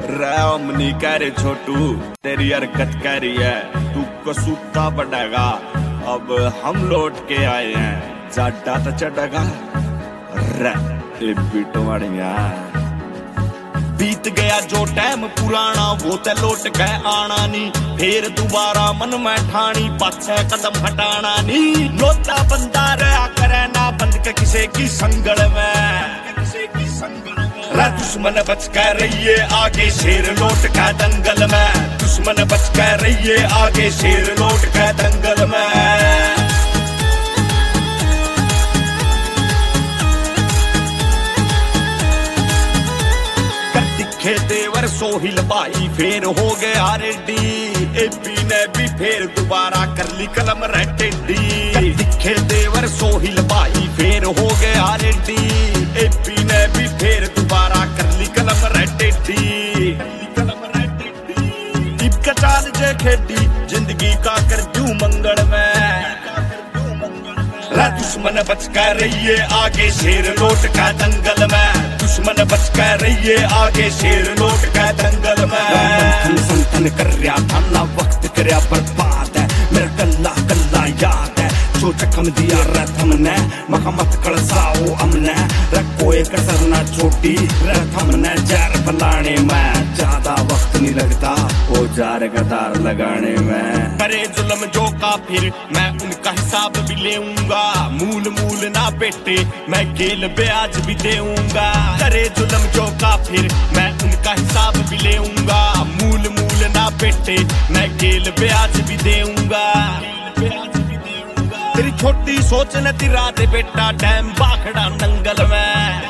रामनी कह रहे छोटू तेरी हरकत कह रही है तू कसूता बढ़ेगा। अब हम लौट के आए हैं जाटा तो चढ़ेगा बिटवाड़िया। बीत गया जो टाइम पुराना वो ते लौट के आना नी, फिर दोबारा मन में ठानी पाछे कदम हटाना नी। लोता बंदा रहा करे ना बंद के किसी की संगड़ में, दुश्मन बच कर रहिए आगे शेर लौट के दंगल में। दुश्मन बच कर रहिए आगे शेर लौट के दंगल में। देवर सोहिल भाई फेर हो गया रेडी, एपी ने भी फेर दोबारा कर ली कलम रेडी। दिखे देवर सोहिल भाई फेर हो गया रेडी, एपी ने भी फेर दोबारा कर ली कलम रेडी। टिप का चाल जे खेडी जिंदगी का कर दू मंगल में। दुश्मन बच कर रहिए आगे शेर लौट का दंगल में। दुश्मन बच कर रहिए आगे शेर लौट का दंगल में। संतन कर रहा था ना वक्त कर बर्बाद है, मेरा कल्ला कल्ला याद है जो जख्म दिया रथम ने। मखमत कलसाओ हमने रखो एक कसर ना छोटी रथम ने। जार फलाने में ज्यादा वक्त नहीं लगता वो जार गदार लगाने में। करे जुल्म जो काफिर मैं उनका हिसाब भी लेऊंगा। मूल मूल ना बेटे मैं गेल ब्याज भी देऊंगा। करे जुल्म जो काफिर मैं उनका हिसाब भी लेऊंगा। मूल मूल ना बेटे मैं गेल ब्याज भी देऊंगा। तेरी छोटी सोच न तिरा दे बेटा टाइम बाखड़ा नंगल में।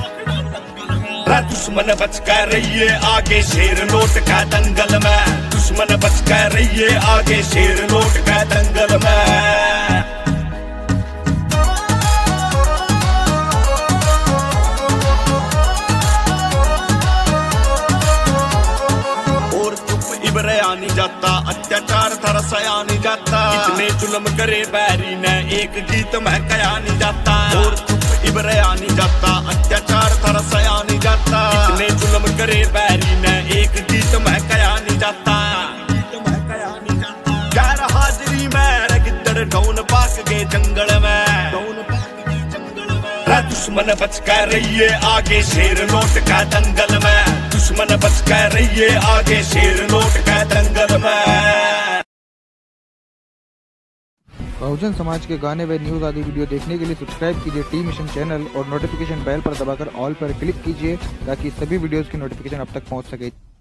दुश्मन बच कर रहिए आगे शेर लौट का दंगल में। दुश्मन बच कर रहिए आगे शेर लौट का दंगल में। इबरया नहीं जाता अत्याचार था रसाया नहीं जाता। इतने जुल्म करे बैरी ने एक गीत में कया नहीं जाता। और चुप इबरया नहीं जाता अत्याचार था रसाया नहीं जाता। इतने जुल्म करे बैरी ने एक गीत में कया नहीं जाता। गैर हाजिरी में गिद्दड़ ढोन पाक गए जंगल में। दुश्मन बच कर रहिए आगे शेर लौट का दंगल में। दुश्मन बच कर रहिए आगे शेर लौट का दंगल में। बहुजन समाज के गाने व न्यूज आदि वीडियो देखने के लिए सब्सक्राइब कीजिए टी मिशन चैनल और नोटिफिकेशन बेल पर दबाकर ऑल पर क्लिक कीजिए ताकि सभी वीडियोस की नोटिफिकेशन अब तक पहुंच सके।